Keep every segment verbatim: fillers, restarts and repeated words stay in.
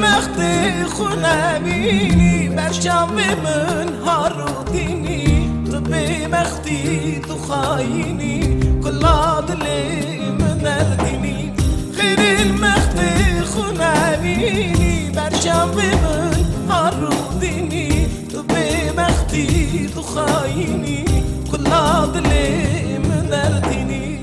المخدي خنابيني برشام من هاروديني طبي مختي تخايني كل عضلي من الديني خير المخدي خنابيني برشام من هاروديني طبي مختي تخايني كل عضلي من الديني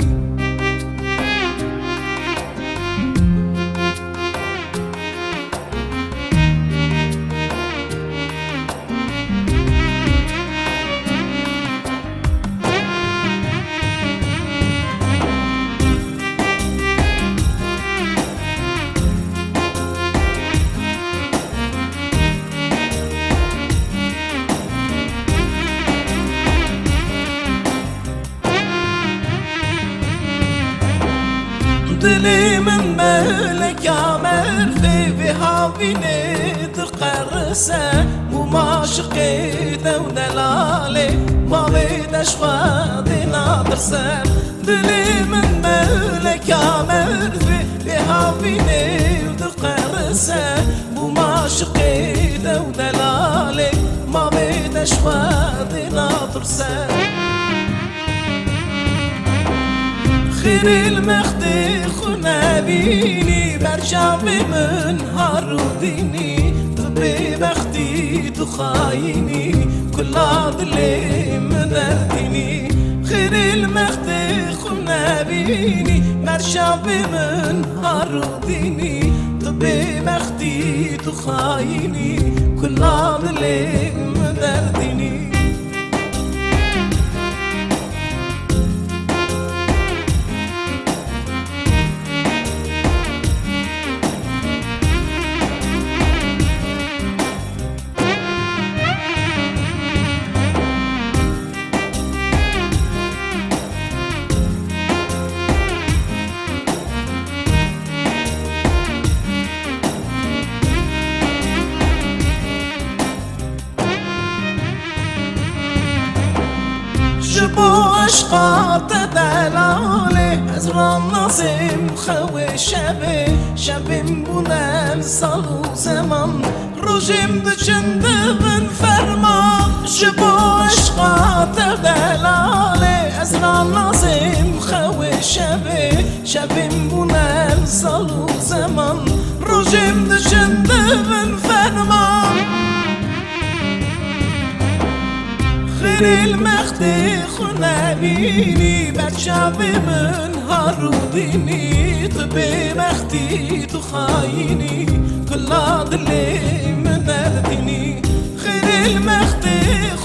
دلي من ملك يا مرفي بهاويني تقرسه وما شقيته ودلالي ما بيدش وادي ناطرسه دلي من ملك يا مرفي بهاويني تقرسه وما شقيته ودلالي ما بيدش وادي ناطرسه خير المخدي خنابيني برشام من هاروديني طبي بختي تخايني كل عضلي من الديني خير المخدي خنابيني برشام من هاروديني طبي بختي تخايني كل عضلي من الديني شبو عشقات دلالي ازران نظيم خوي شبي شبي بونم صالو زمان روجيم دچند من فرما شبو عشقات دلالي ازران نظيم خوي شبي شبي بونم صالو زمان روجيم دچند من فرما خير المخدي خنابيني برشام من هاروديني طبي مختي تخايني كل عضلي من الديني خير المخدي